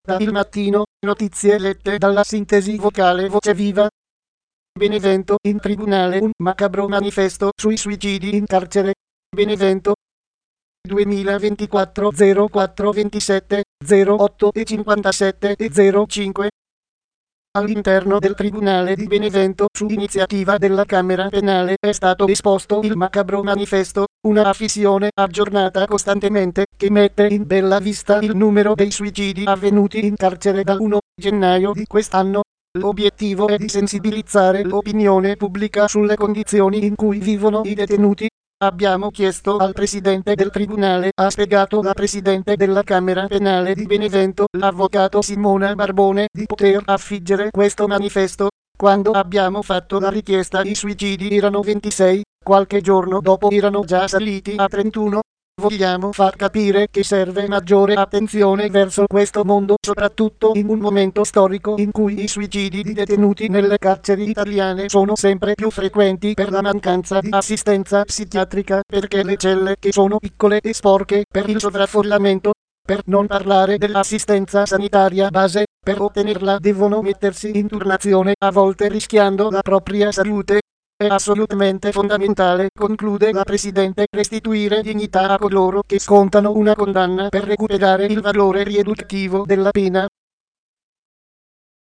Da Il Mattino, notizie lette dalla sintesi vocale Voce Viva. Benevento, in tribunale un macabro manifesto sui suicidi in carcere. Benevento, 2024 04 27 08 e 57 e 05. All'interno del Tribunale di Benevento, su iniziativa della Camera Penale, è stato esposto il macabro manifesto, una affissione aggiornata costantemente, che mette in bella vista il numero dei suicidi avvenuti in carcere dal 1 gennaio di quest'anno. L'obiettivo è di sensibilizzare l'opinione pubblica sulle condizioni in cui vivono i detenuti. Abbiamo chiesto al Presidente del Tribunale, ha spiegato la Presidente della Camera Penale di Benevento, l'Avvocato Simona Barbone, di poter affiggere questo manifesto. Quando abbiamo fatto la richiesta i suicidi erano 26, qualche giorno dopo erano già saliti a 31. Vogliamo far capire che serve maggiore attenzione verso questo mondo, soprattutto in un momento storico in cui i suicidi di detenuti nelle carceri italiane sono sempre più frequenti per la mancanza di assistenza psichiatrica, perché le celle che sono piccole e sporche per il sovraffollamento. Per non parlare dell'assistenza sanitaria base, per ottenerla devono mettersi in turnazione, a volte rischiando la propria salute. È assolutamente fondamentale, conclude la Presidente, restituire dignità a coloro che scontano una condanna per recuperare il valore rieduttivo della pena.